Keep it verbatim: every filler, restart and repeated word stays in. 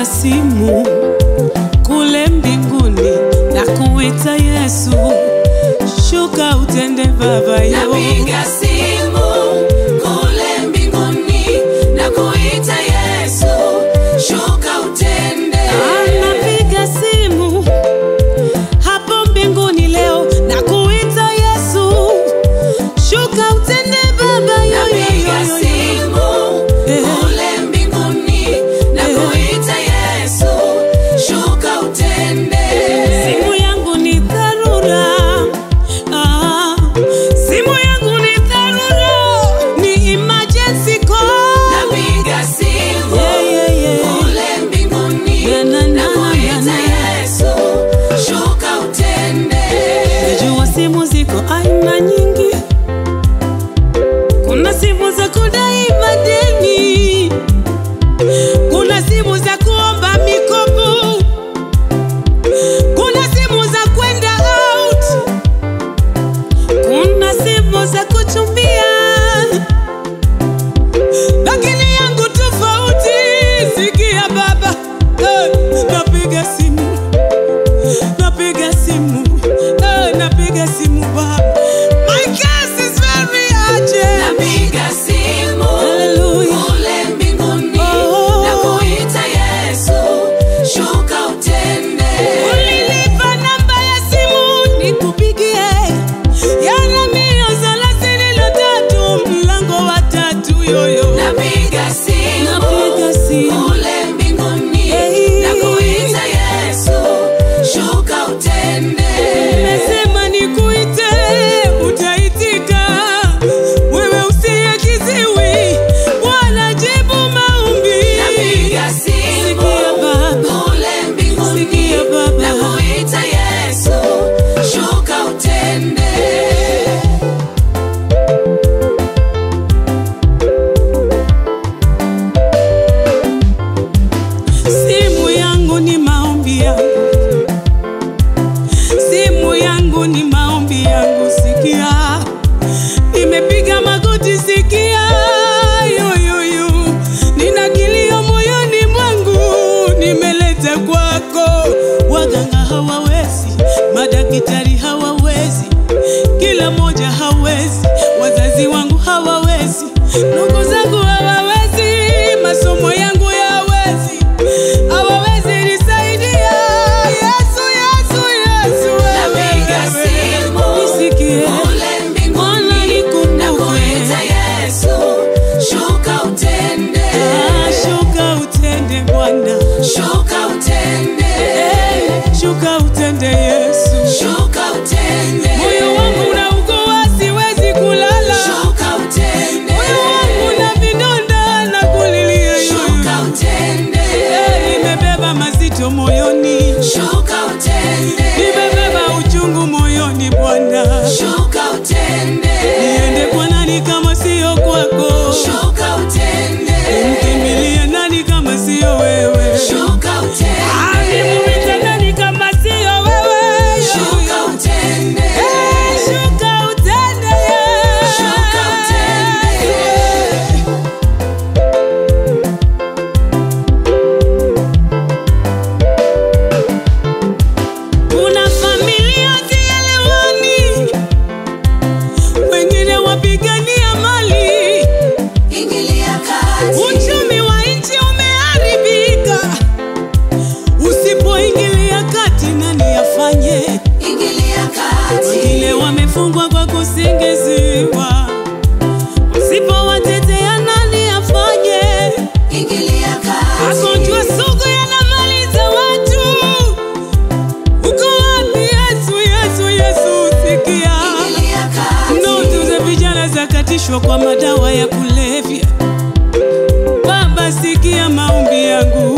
simu kule mbinguni na kuita Yesu, shuka utende Baba yo. Napiga simu kule mbinguni na kuita Yesu, shuka utende. Napiga simu hapo mbinguni leo na kuita Yesu, shuka utende Baba yo. Napiga simu kule mbinguni na kuita Yesu, shuka utende. Simu yangu ni dharura, ah, simu yangu ni dharura, ni emergency call. Napiga simu Yeah, yeah, yeah. kule mbinguni Na, na, na, na kuita na, na. Yesu, shuka utende. Najua simu ziko aina nyingi, kuna simu za kudai madeni, kuna simu za kuomba mikopo, kuna simu za kwenda out, kuna simu za kuchumbia, lakini yangu tofauti. Sikia Baba, eh, napiga simu, napiga simu, eh, napiga simu Baba. My case is very urgent. Napiga simu Hallelujah. kule mbinguni Oh. na kuita Yesu, shuka utende. Ulinipa namba ya simu nikupigie, yana mia thelathini na tatu mlango wa tatu yoyo. Napiga simu Napiga simu. kule mbinguni Hey. na kuita Yesu, shuka utende. Nimesema nikuite, utaitika. Wewe usiye kiziwi, Bwana jibu maombi. Napiga simu Sikia Baba, kule mbinguni Sikia Baba. na kuita Yesu, shuka utende. simu yangu ni maombi yangu, simu yangu ni maombi yangu. Sikia, nimepiga magoti. Sikia yoyoyo, nina kilio moyoni mwangu, nimeleta kwako. Waganga hawawezi, madaktari hawawezi, kila moja hawezi, wazazi wangu hawawezi, ndugu zangu hawawezi, masomo yangu hawawezi, hawawezi nisaidia. Yesu, Yesu, Yesu, Napiga simu nisikie, kule Bwana mbinguni na nikumbuke. kuita Yesu, shuka utende. Ah, shuka utende Bwana, Shuka utende. eh, shuka utende Yesu. Shuka utende. Moyo wangu unaugua, siwezi kulala, Shuka utende. moyo wangu na vidonda na kulilia. Shuka utende. Eh, nimebeba mazito moyoni, Shuka utende. nimebeba uchungu moyoni Bwana. Shuka utende. Niende kwa nani kama sio kwako? Shuka utende. Nimkimbilie nani kama sio wewe? Shuka Ah, utende. nimuite nani kama sio wewe? Shuka utende. Eh, shuka utende, yeah. Shuka utende. Kuna familia hazielewani, wengine wapigania mali, Ingilia kati. uchumi wa nchi umeharibika. Usipoingilia kati, nani afanye? Ingilia kati. Wengine wamefungwa kwa kusingiziwa, usipowatetea nani afanye? Ingilia kati. Magonjwa sugu yanamaliza watu. Uko wapi Yesu, Yesu, Yesu? Sikia, Ingilia kati. ndoto za vijana zakatishwa kwa madawa ya kulevya. Baba, sikia maombi yangu.